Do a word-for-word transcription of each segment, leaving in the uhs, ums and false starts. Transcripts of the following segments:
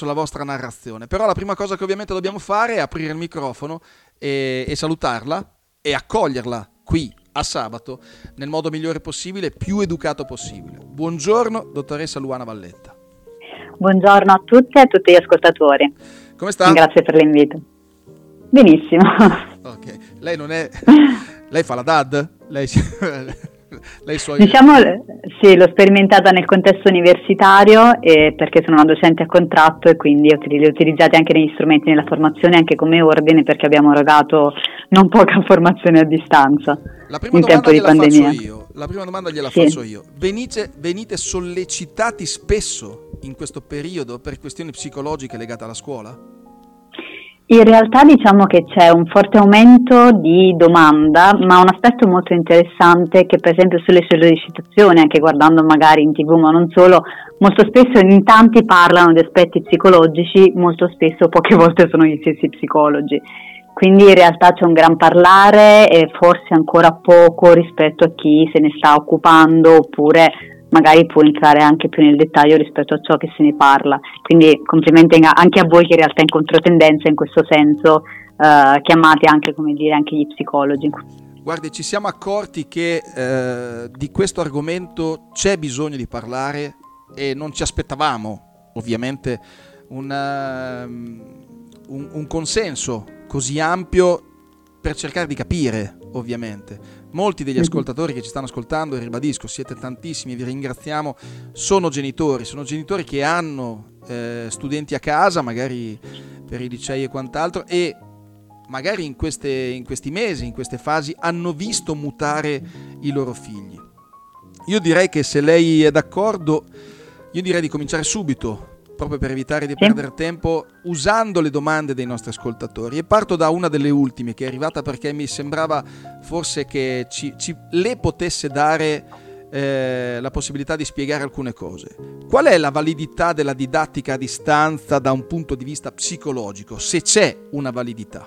attraverso la vostra narrazione. Però la prima cosa che ovviamente dobbiamo fare è aprire il microfono e, e salutarla e accoglierla qui a Sabato nel modo migliore possibile, più educato possibile. Buongiorno, dottoressa Luana Valletta. Buongiorno a tutte e a tutti gli ascoltatori. Come sta? Grazie per l'invito. Benissimo. Ok, lei non è... lei fa la D A D? Lei... lei suoi... Diciamo, sì, l'ho sperimentata nel contesto universitario e perché sono una docente a contratto e quindi li ho utilizzati anche negli strumenti nella formazione, anche come ordine, perché abbiamo erogato non poca formazione a distanza La prima in tempo domanda di gliela pandemia. faccio io. La prima domanda gliela Sì. faccio io. Venite, venite sollecitati spesso in questo periodo per questioni psicologiche legate alla scuola? In realtà diciamo che c'è un forte aumento di domanda, ma un aspetto molto interessante che per esempio sulle sollecitazioni, anche guardando magari in tivù ma non solo, molto spesso in tanti parlano di aspetti psicologici, molto spesso poche volte sono gli stessi psicologi. Quindi in realtà c'è un gran parlare e forse ancora poco rispetto a chi se ne sta occupando oppure magari può entrare anche più nel dettaglio rispetto a ciò che se ne parla. Quindi complimenti anche a voi che in realtà in controtendenza in questo senso eh, chiamate anche, come dire, anche gli psicologi. Guardi, ci siamo accorti che eh, di questo argomento c'è bisogno di parlare e non ci aspettavamo ovviamente una, un, un consenso così ampio per cercare di capire, ovviamente. Molti degli ascoltatori che ci stanno ascoltando, e ribadisco, siete tantissimi, vi ringraziamo, sono genitori, sono genitori che hanno eh, studenti a casa, magari per i licei e quant'altro, e magari in, queste, in questi mesi, in queste fasi, hanno visto mutare i loro figli. Io direi che se lei è d'accordo, io direi di cominciare subito, proprio per evitare di perdere tempo, usando le domande dei nostri ascoltatori. E parto da una delle ultime che è arrivata perché mi sembrava forse che ci, ci le potesse dare eh, la possibilità di spiegare alcune cose. Qual è la validità della didattica a distanza da un punto di vista psicologico, se c'è una validità?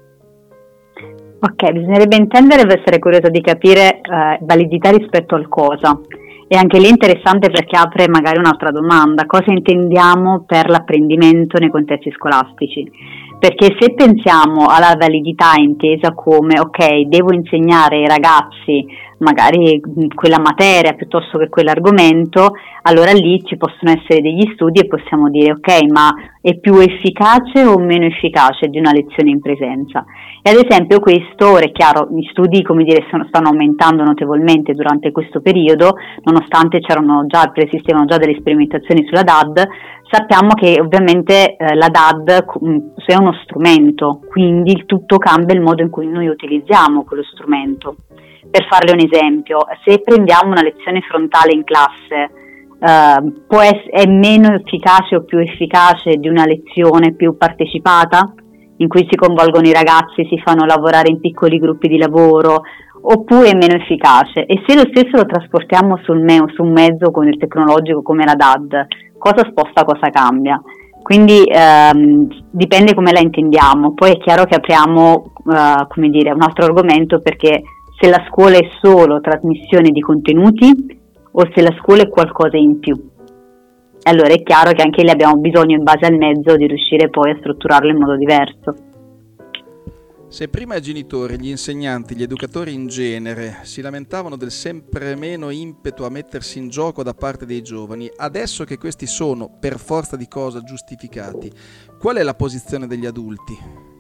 Ok, bisognerebbe intendere per essere curioso di capire eh, validità rispetto al cosa. E anche lì è interessante perché apre magari un'altra domanda: cosa intendiamo per l'apprendimento nei contesti scolastici? Perché se pensiamo alla validità intesa come ok, devo insegnare ai ragazzi magari quella materia piuttosto che quell'argomento, allora lì ci possono essere degli studi e possiamo dire ok, ma è più efficace o meno efficace di una lezione in presenza? E ad esempio questo, ora è chiaro, gli studi, come dire, sono, stanno aumentando notevolmente durante questo periodo, nonostante c'erano già, preesistevano già delle sperimentazioni sulla D A D. Sappiamo che ovviamente eh, la D A D mh, è uno strumento, quindi il tutto cambia il modo in cui noi utilizziamo quello strumento. Per farle un esempio, se prendiamo una lezione frontale in classe, eh, può essere, è meno efficace o più efficace di una lezione più partecipata, in cui si coinvolgono i ragazzi, si fanno lavorare in piccoli gruppi di lavoro, oppure è meno efficace? E se lo stesso lo trasportiamo sul me- su un mezzo con il tecnologico come la D A D, cosa sposta, cosa cambia? Quindi ehm, dipende come la intendiamo. Poi è chiaro che apriamo eh, come dire, un altro argomento, perché se la scuola è solo trasmissione di contenuti o se la scuola è qualcosa in più. Allora è chiaro che anche lì abbiamo bisogno, in base al mezzo, di riuscire poi a strutturarlo in modo diverso. Se prima i genitori, gli insegnanti, gli educatori in genere si lamentavano del sempre meno impeto a mettersi in gioco da parte dei giovani, adesso che questi sono, per forza di cosa, giustificati, qual è la posizione degli adulti?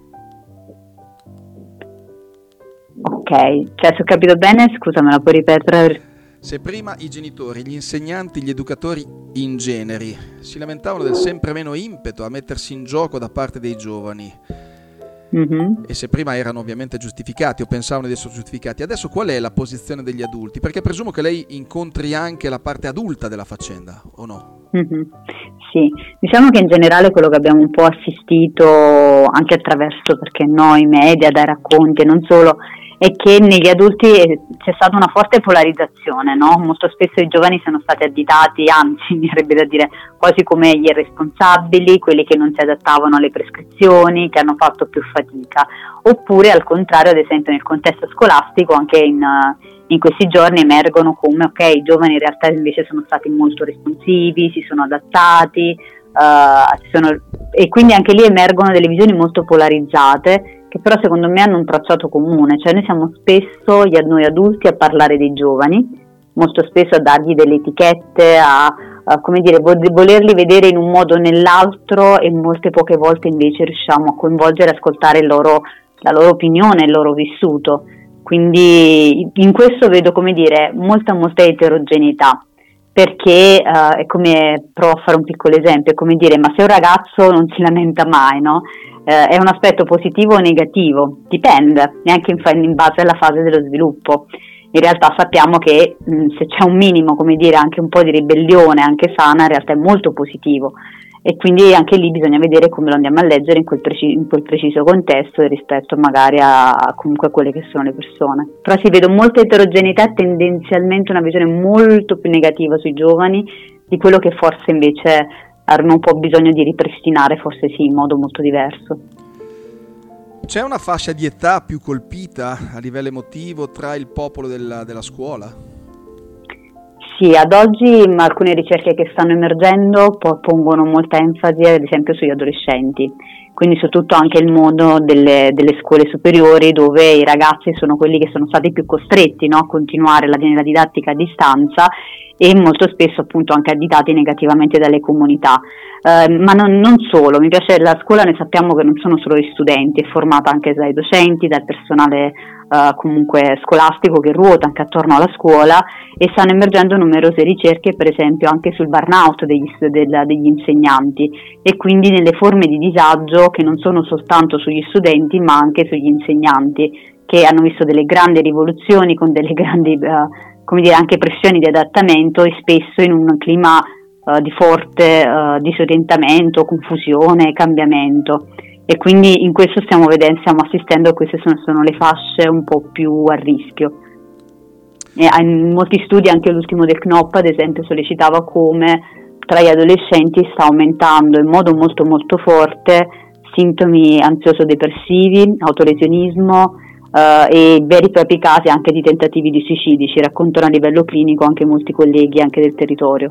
Ok, cioè se ho capito bene, scusa, me la puoi ripetere? Se prima i genitori, gli insegnanti, gli educatori in genere si lamentavano del sempre meno impeto a mettersi in gioco da parte dei giovani, mm-hmm. e se prima erano ovviamente giustificati o pensavano di essere giustificati, adesso qual è la posizione degli adulti? Perché presumo che lei incontri anche la parte adulta della faccenda, o no? Mm-hmm. Sì, diciamo che in generale quello che abbiamo un po' assistito anche attraverso, perché no, i media, dai racconti e non solo, è che negli adulti c'è stata una forte polarizzazione, no? Molto spesso i giovani sono stati additati, anzi mi verrebbe da dire quasi come gli irresponsabili, quelli che non si adattavano alle prescrizioni, che hanno fatto più fatica, oppure al contrario, ad esempio nel contesto scolastico anche in, in questi giorni emergono come ok, i giovani in realtà invece sono stati molto responsivi, si sono adattati, uh, sono, e quindi anche lì emergono delle visioni molto polarizzate, che però secondo me hanno un tracciato comune, cioè noi siamo spesso, noi adulti, a parlare dei giovani, molto spesso a dargli delle etichette, a, a come dire, volerli vedere in un modo o nell'altro, e molte poche volte invece riusciamo a coinvolgere e ascoltare il loro, la loro opinione, il loro vissuto. Quindi in questo vedo, come dire, molta molta eterogeneità, perché uh, è come, provo a fare un piccolo esempio, è come dire, ma se un ragazzo non si lamenta mai, no? Uh, è un aspetto positivo o negativo? Dipende, neanche in, in base alla fase dello sviluppo. In realtà sappiamo che mh, se c'è un minimo, come dire, anche un po' di ribellione, anche sana, in realtà è molto positivo. E quindi anche lì bisogna vedere come lo andiamo a leggere in quel, preci- in quel preciso contesto, e rispetto magari a, a comunque a quelle che sono le persone. Però si vede molta eterogeneità e tendenzialmente una visione molto più negativa sui giovani di quello che forse invece avremmo un po' bisogno di ripristinare, forse sì, in modo molto diverso. C'è una fascia di età più colpita a livello emotivo tra il popolo della, della scuola? Sì, ad oggi alcune ricerche che stanno emergendo pongono molta enfasi ad esempio sugli adolescenti, quindi soprattutto anche il mondo delle, delle scuole superiori, dove i ragazzi sono quelli che sono stati più costretti, no, a continuare la, la didattica a distanza, e molto spesso appunto anche additati negativamente dalle comunità. Eh, ma non, non solo, mi piace la scuola, noi sappiamo che non sono solo gli studenti, è formata anche dai docenti, dal personale eh, comunque scolastico che ruota anche attorno alla scuola, e stanno emergendo numerose ricerche per esempio anche sul burnout degli, del, degli insegnanti, e quindi nelle forme di disagio che non sono soltanto sugli studenti ma anche sugli insegnanti, che hanno visto delle grandi rivoluzioni con delle grandi eh, come dire, anche pressioni di adattamento, e spesso in un clima uh, di forte uh, disorientamento, confusione, cambiamento. E quindi in questo stiamo vedendo, stiamo assistendo a queste sono, sono le fasce un po' più a rischio. E in molti studi, anche l'ultimo del C N O P ad esempio, sollecitava come tra gli adolescenti sta aumentando in modo molto molto forte sintomi ansioso-depressivi, autolesionismo, Uh, e veri e propri casi anche di tentativi di suicidi, ci raccontano a livello clinico anche molti colleghi anche del territorio.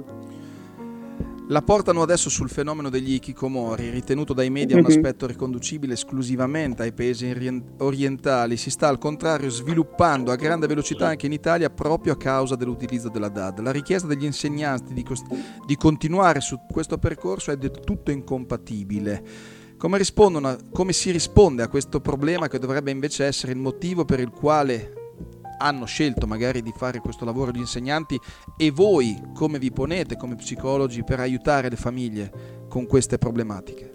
La portano adesso sul fenomeno degli hikikomori, ritenuto dai media Mm-hmm. un aspetto riconducibile esclusivamente ai paesi orientali. Si sta al contrario sviluppando a grande velocità anche in Italia proprio a causa dell'utilizzo della D A D. La richiesta degli insegnanti di, cost- di continuare su questo percorso è del tutto incompatibile. Come rispondono, come si risponde a questo problema, che dovrebbe invece essere il motivo per il quale hanno scelto magari di fare questo lavoro gli insegnanti, e voi come vi ponete come psicologi per aiutare le famiglie con queste problematiche?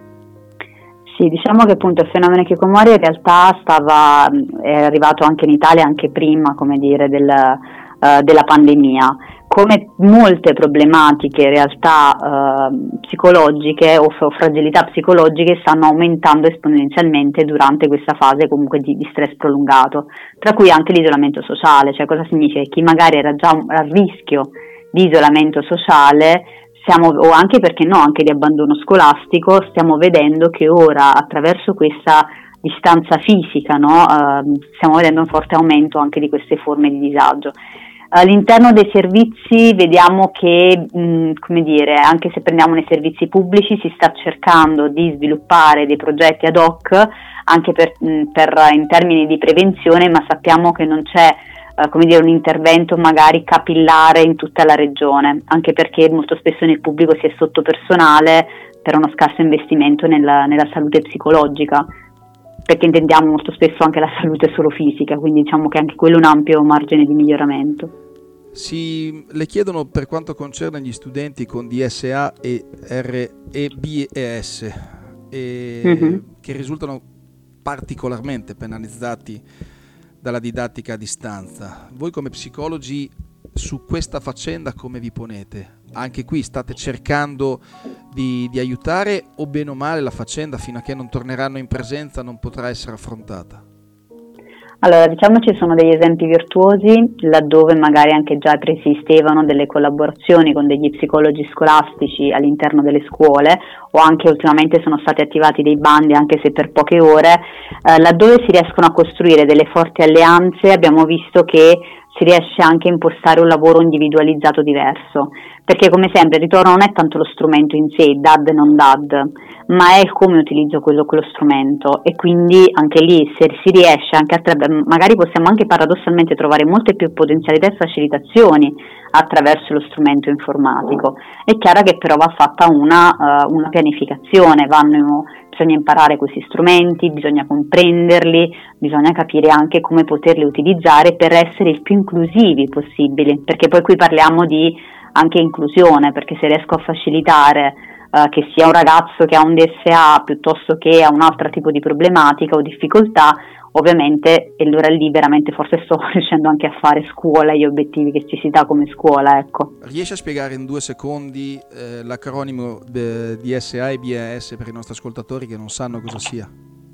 Sì, diciamo che appunto il fenomeno hikikomori in realtà stava, è arrivato anche in Italia anche prima, come dire, del, uh, della pandemia. Come molte problematiche in realtà uh, psicologiche o f- fragilità psicologiche stanno aumentando esponenzialmente durante questa fase comunque di, di stress prolungato, tra cui anche l'isolamento sociale. Cioè, cosa significa? Che chi magari era già a rischio di isolamento sociale, siamo, o anche, perché no, anche di abbandono scolastico, stiamo vedendo che ora attraverso questa distanza fisica, no, uh, stiamo vedendo un forte aumento anche di queste forme di disagio. All'interno dei servizi vediamo che, mh, come dire, anche se prendiamo nei servizi pubblici, si sta cercando di sviluppare dei progetti ad hoc anche per, mh, per in termini di prevenzione, ma sappiamo che non c'è uh, come dire, un intervento magari capillare in tutta la regione, anche perché molto spesso nel pubblico si è sotto personale per uno scarso investimento nella, nella salute psicologica, perché intendiamo molto spesso anche la salute solo fisica, quindi diciamo che anche quello è un ampio margine di miglioramento. Si le chiedono per quanto concerne gli studenti con D S A e R E B E S, e mm-hmm. che risultano particolarmente penalizzati dalla didattica a distanza. Voi come psicologi su questa faccenda come vi ponete? Anche qui state cercando di, di aiutare, o bene o male la faccenda fino a che non torneranno in presenza non potrà essere affrontata? Allora, diciamo ci sono degli esempi virtuosi laddove magari anche già preesistevano delle collaborazioni con degli psicologi scolastici all'interno delle scuole, o anche ultimamente sono stati attivati dei bandi anche se per poche ore, eh, laddove si riescono a costruire delle forti alleanze. Abbiamo visto che si riesce anche a impostare un lavoro individualizzato diverso, perché come sempre il ritorno non è tanto lo strumento in sé, D A D non D A D, ma è il come utilizzo quello, quello strumento, e quindi anche lì se si riesce anche a tra- magari possiamo anche paradossalmente trovare molte più potenzialità e facilitazioni attraverso lo strumento informatico. È chiaro che però va fatta una, uh, una pianificazione, vanno, bisogna imparare questi strumenti, bisogna comprenderli, bisogna capire anche come poterli utilizzare per essere il più inclusivi possibili, perché poi qui parliamo di anche inclusione, perché se riesco a facilitare uh, che sia un ragazzo che ha un D S A piuttosto che ha un altro tipo di problematica o difficoltà, ovviamente, e allora lì veramente forse sto riuscendo anche a fare scuola, gli obiettivi che ci si dà come scuola, ecco. Riesci a spiegare in due secondi eh, l'acronimo de- D S A e B A S per i nostri ascoltatori che non sanno cosa sia?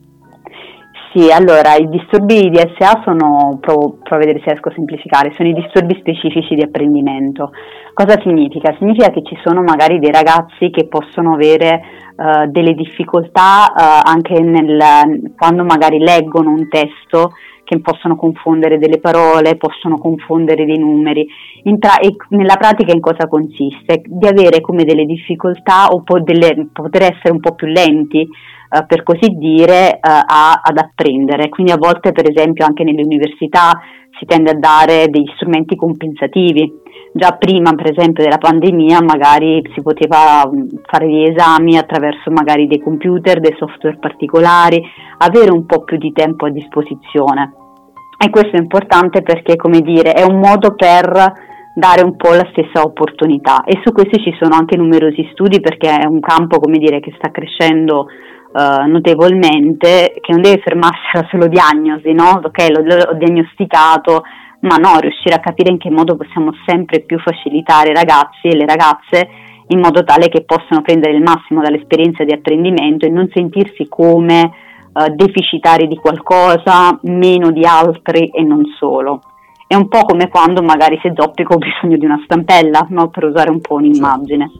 Sì, allora i disturbi di D S A sono, provo, provo a vedere se riesco a semplificare, sono i disturbi specifici di apprendimento. Cosa significa? Significa che ci sono magari dei ragazzi che possono avere uh, delle difficoltà uh, anche nel, quando magari leggono un testo, che possono confondere delle parole, possono confondere dei numeri. In tra- e nella pratica in cosa consiste? Di avere come delle difficoltà o po- delle, poter essere un po' più lenti, Uh, per così dire, uh, a, ad apprendere. Quindi a volte, per esempio, anche nelle università si tende a dare degli strumenti compensativi. Già prima, per esempio, della pandemia, magari si poteva fare gli esami attraverso magari dei computer, dei software particolari, avere un po' più di tempo a disposizione. E questo è importante perché, come dire, è un modo per dare un po' la stessa opportunità, e su questi ci sono anche numerosi studi, perché è un campo, come dire, che sta crescendo Uh, notevolmente, che non deve fermarsi alla solo diagnosi, no? Ok, l'ho, l'ho diagnosticato, ma no, riuscire a capire in che modo possiamo sempre più facilitare i ragazzi e le ragazze in modo tale che possano prendere il massimo dall'esperienza di apprendimento e non sentirsi come uh, deficitari di qualcosa, meno di altri e non solo. È un po' come quando magari se zoppico ho bisogno di una stampella, no? Per usare un po' un'immagine.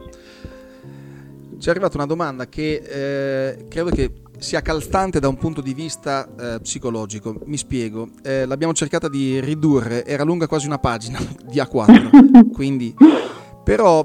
Ci è arrivata una domanda che eh, credo che sia calzante da un punto di vista eh, psicologico. Mi spiego, eh, l'abbiamo cercata di ridurre, era lunga quasi una pagina di A quattro, quindi, però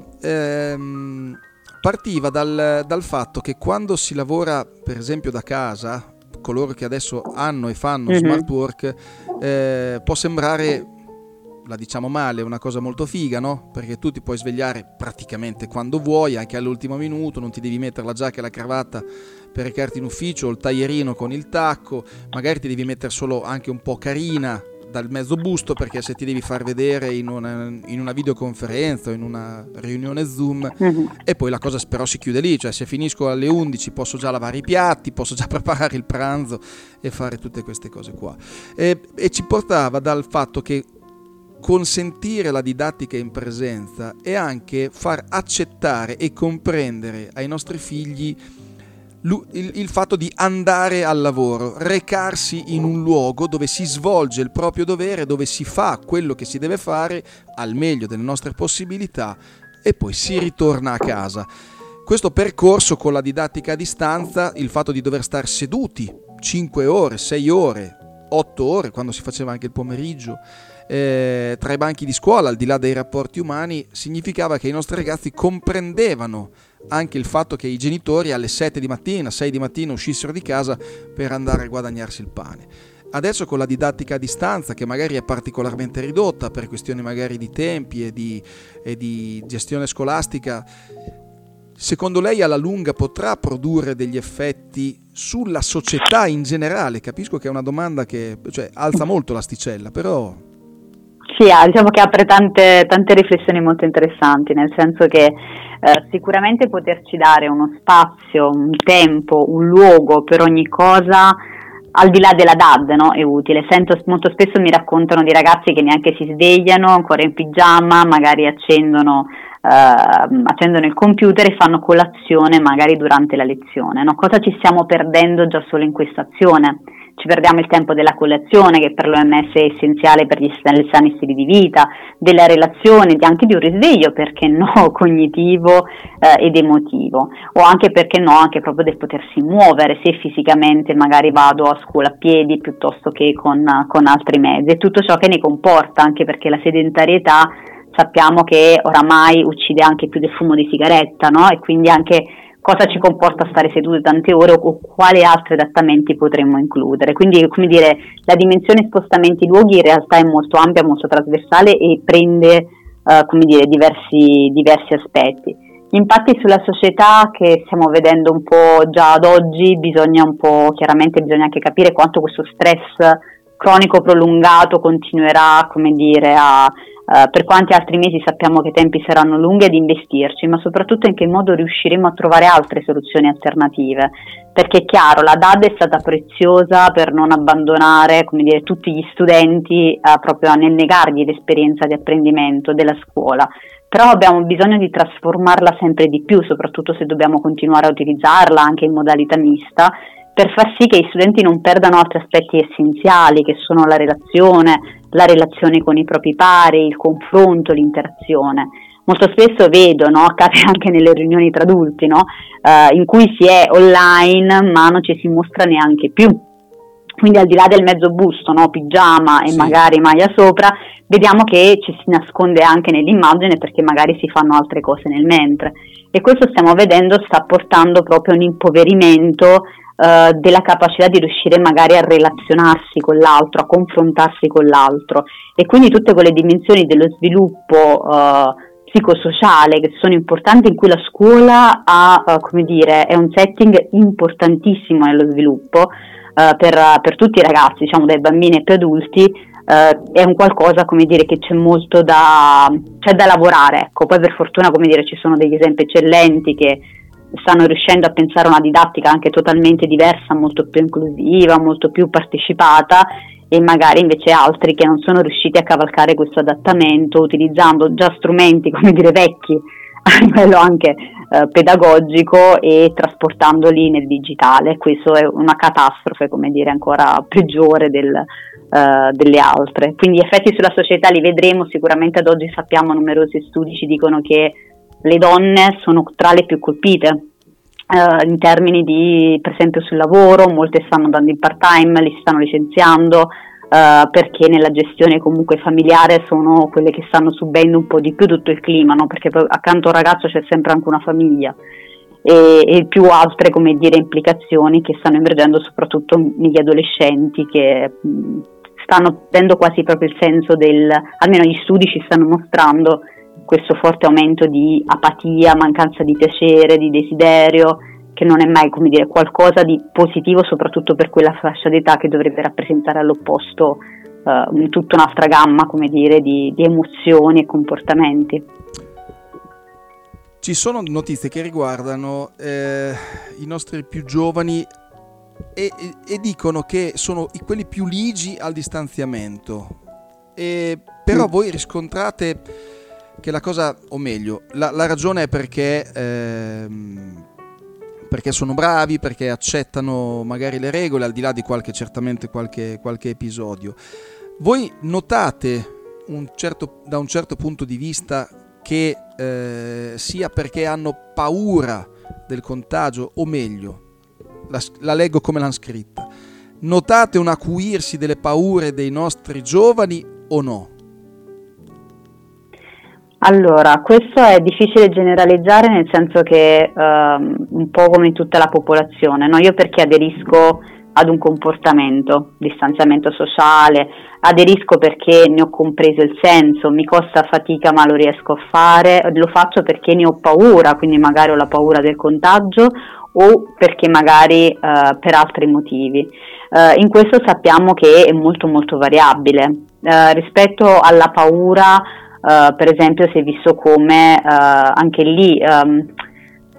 ehm, partiva dal, dal fatto che quando si lavora per esempio da casa, coloro che adesso hanno e fanno mm-hmm. smart work, eh, può sembrare, la diciamo male, una cosa molto figa, no? Perché tu ti puoi svegliare praticamente quando vuoi, anche all'ultimo minuto, non ti devi mettere la giacca e la cravatta per recarti in ufficio, o il taglierino con il tacco, magari ti devi mettere solo anche un po' carina dal mezzo busto, perché se ti devi far vedere in una, in una videoconferenza o in una riunione Zoom, mm-hmm. e poi la cosa però si chiude lì, cioè se finisco alle undici posso già lavare i piatti, posso già preparare il pranzo e fare tutte queste cose qua. E, e ci portava dal fatto che consentire la didattica in presenza e anche far accettare e comprendere ai nostri figli il, il fatto di andare al lavoro, recarsi in un luogo dove si svolge il proprio dovere, dove si fa quello che si deve fare al meglio delle nostre possibilità e poi si ritorna a casa. Questo percorso con la didattica a distanza, il fatto di dover stare seduti cinque ore, sei ore, otto ore, quando si faceva anche il pomeriggio, Eh, tra i banchi di scuola, al di là dei rapporti umani, significava che i nostri ragazzi comprendevano anche il fatto che i genitori alle sette di mattina, sei di mattina uscissero di casa per andare a guadagnarsi il pane. Adesso con la didattica a distanza, che magari è particolarmente ridotta per questioni magari di tempi e di, e di gestione scolastica, secondo lei alla lunga potrà produrre degli effetti sulla società in generale? Capisco che è una domanda che, cioè, alza molto l'asticella, però... Sì, diciamo che apre tante, tante riflessioni molto interessanti, nel senso che eh, sicuramente poterci dare uno spazio, un tempo, un luogo per ogni cosa, al di là della D A D, no, è utile. Sento, molto spesso mi raccontano di ragazzi che neanche si svegliano, ancora in pigiama, magari accendono, eh, accendono il computer e fanno colazione magari durante la lezione, no? Cosa ci stiamo perdendo già solo in questa azione? ci perdiamo il tempo della colazione, che per l'O M S è essenziale per gli sani stili di vita, della relazione, anche di un risveglio, perché no, cognitivo eh, ed emotivo, o anche perché no, anche proprio del potersi muovere, se fisicamente magari vado a scuola a piedi piuttosto che con, con altri mezzi, e tutto ciò che ne comporta, anche perché la sedentarietà sappiamo che oramai uccide anche più del fumo di sigaretta, no? E quindi anche cosa ci comporta stare seduti tante ore o quali altri adattamenti potremmo includere. Quindi, come dire, la dimensione spostamenti luoghi in realtà è molto ampia, molto trasversale e prende, eh, come dire, diversi, diversi aspetti. Gli impatti sulla società che stiamo vedendo un po' già ad oggi, bisogna un po', chiaramente bisogna anche capire quanto questo stress cronico prolungato continuerà, come dire, a Uh, per quanti altri mesi sappiamo che i tempi saranno lunghi, ad investirci, ma soprattutto in che modo riusciremo a trovare altre soluzioni alternative, perché è chiaro, la D A D è stata preziosa per non abbandonare, come dire, tutti gli studenti uh, proprio nel negargli l'esperienza di apprendimento della scuola, però abbiamo bisogno di trasformarla sempre di più, soprattutto se dobbiamo continuare a utilizzarla anche in modalità mista, per far sì che gli studenti non perdano altri aspetti essenziali, che sono la relazione, la relazione con i propri pari, il confronto, l'interazione. Molto spesso vedo, no, accade anche nelle riunioni tra adulti, no, eh, in cui si è online ma non ci si mostra neanche più. Quindi al di là del mezzo busto, no, pigiama e sì, magari maglia sopra, vediamo che ci si nasconde anche nell'immagine perché magari si fanno altre cose nel mentre. E questo stiamo vedendo sta portando proprio un impoverimento Uh, della capacità di riuscire magari a relazionarsi con l'altro, a confrontarsi con l'altro, e quindi tutte quelle dimensioni dello sviluppo uh, psicosociale che sono importanti, in cui la scuola ha, uh, come dire, è un setting importantissimo nello sviluppo uh, per, per tutti i ragazzi, diciamo dai bambini ai più adulti. Uh, è un qualcosa, come dire, che c'è molto da, c'è da lavorare, ecco. Poi per fortuna, come dire, ci sono degli esempi eccellenti che stanno riuscendo a pensare una didattica anche totalmente diversa, molto più inclusiva, molto più partecipata, e magari invece altri che non sono riusciti a cavalcare questo adattamento utilizzando già strumenti, come dire, vecchi a livello anche eh, pedagogico e trasportandoli nel digitale. Questo è una catastrofe, come dire, ancora peggiore del, uh, delle altre. Quindi gli effetti sulla società li vedremo, sicuramente ad oggi sappiamo, numerosi studi ci dicono che le donne sono tra le più colpite uh, in termini di, per esempio, sul lavoro. Molte stanno andando in part time, li stanno licenziando uh, perché nella gestione comunque familiare sono quelle che stanno subendo un po' di più tutto il clima, no? Perché poi accanto al ragazzo c'è sempre anche una famiglia e, e più altre, come dire, implicazioni che stanno emergendo soprattutto negli adolescenti, che mh, stanno dando quasi proprio il senso del, almeno gli studi ci stanno mostrando questo forte aumento di apatia, mancanza di piacere, di desiderio, che non è mai, come dire, qualcosa di positivo, soprattutto per quella fascia d'età che dovrebbe rappresentare all'opposto uh, tutta un'altra gamma, come dire, di, di emozioni e comportamenti. Ci sono notizie che riguardano eh, i nostri più giovani e, e, e dicono che sono quelli più ligi al distanziamento, e, però mm. voi riscontrate che la cosa, o meglio, la, la ragione è perché, ehm, perché sono bravi, perché accettano magari le regole, al di là di qualche, certamente qualche, qualche episodio. Voi notate un certo, da un certo punto di vista che eh, sia perché hanno paura del contagio, o meglio, la, la leggo come l'hanno scritta, notate un acuirsi delle paure dei nostri giovani o no? Allora, questo è difficile generalizzare, nel senso che um, un po' come in tutta la popolazione, no? Io perché aderisco ad un comportamento, distanziamento sociale, aderisco perché ne ho compreso il senso, mi costa fatica ma lo riesco a fare, lo faccio perché ne ho paura, quindi magari ho la paura del contagio, o perché magari uh, per altri motivi. Uh, in questo sappiamo che è molto molto variabile. Uh, rispetto alla paura, Uh, per esempio, si è visto come uh, anche lì um,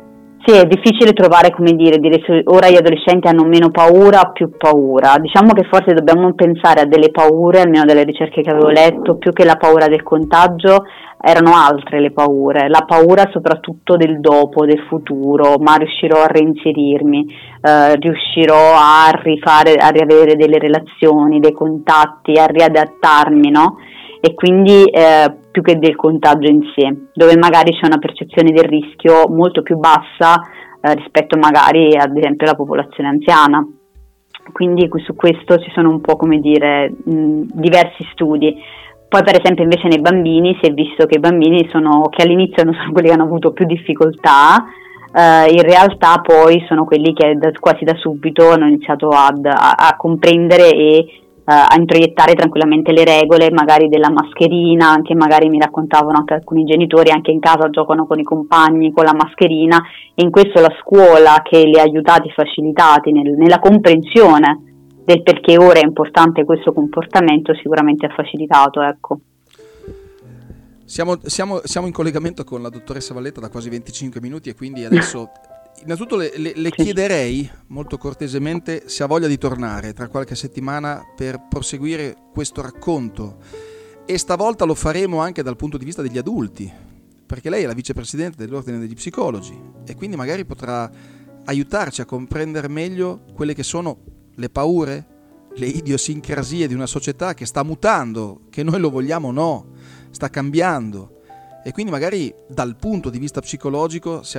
Sì, è difficile trovare, come dire, dire se ora gli adolescenti hanno meno paura o più paura. Diciamo che forse dobbiamo pensare a delle paure, almeno dalle ricerche che avevo letto, più che la paura del contagio, erano altre le paure. La paura soprattutto del dopo, del futuro, ma riuscirò a reinserirmi, eh, riuscirò a rifare, a riavere delle relazioni, dei contatti, a riadattarmi, no? E quindi eh, più che del contagio in sé, dove magari c'è una percezione del rischio molto più bassa eh, rispetto magari ad esempio alla popolazione anziana. Quindi su questo ci sono un po', come dire, mh, diversi studi. Poi per esempio invece nei bambini si è visto che i bambini sono, che all'inizio non sono quelli che hanno avuto più difficoltà, eh, in realtà poi sono quelli che da, quasi da subito hanno iniziato ad, a, a comprendere e Uh, a introiettare tranquillamente le regole, magari della mascherina, anche magari mi raccontavano anche alcuni genitori, anche in casa giocano con i compagni con la mascherina, e in questo la scuola che li ha aiutati, facilitati nel, nella comprensione del perché ora è importante questo comportamento, sicuramente ha facilitato, ecco. Siamo, siamo, siamo in collegamento con la dottoressa Valletta da quasi venticinque minuti e quindi adesso innanzitutto le, le, le chiederei molto cortesemente se ha voglia di tornare tra qualche settimana per proseguire questo racconto, e stavolta lo faremo anche dal punto di vista degli adulti, perché lei è la vicepresidente dell'Ordine degli Psicologi e quindi magari potrà aiutarci a comprendere meglio quelle che sono le paure, le idiosincrasie di una società che sta mutando, che noi lo vogliamo o no, sta cambiando, e quindi magari dal punto di vista psicologico se